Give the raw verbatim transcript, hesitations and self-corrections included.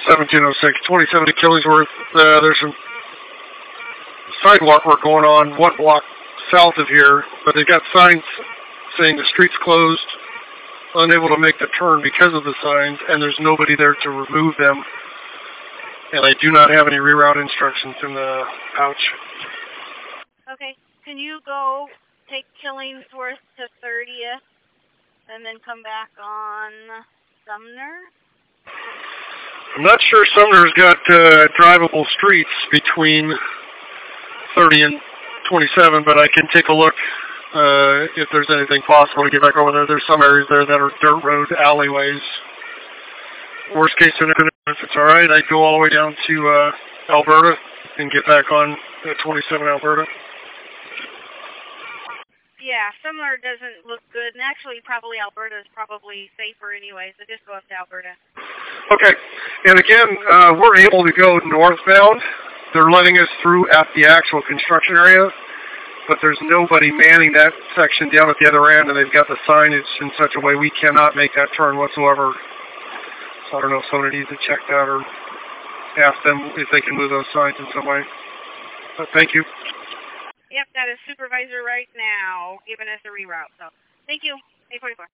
seventeen oh six, twenty-seven to Killingsworth. Uh, there's some sidewalk work going on one block south of here, but they've got signs saying the street's closed, unable to make the turn because of the signs, and there's nobody there to remove them. And I do not have any reroute instructions in the pouch. Okay. Can you go take Killingsworth to thirtieth and then come back on Sumner? I'm not sure Sumner's got uh, drivable streets between thirty and twenty-seven, but I can take a look uh, if there's anything possible to get back over there. There's some areas there that are dirt road alleyways. Worst case scenario, if it's all right, I'd go all the way down to uh, Alberta and get back on uh, twenty-seven Alberta. Yeah, Sumner doesn't look good, and actually probably Alberta is probably safer anyway, so just go up to Alberta. Okay, and again, uh, we're able to go northbound. They're letting us through at the actual construction area, but there's nobody manning that section down at the other end, and they've got the signage in such a way we cannot make that turn whatsoever. So I don't know if somebody needs to check that or ask them if they can move those signs in some way. But thank you. Yep, that is supervisor right now, giving us a reroute. So, thank you. eight forty-four.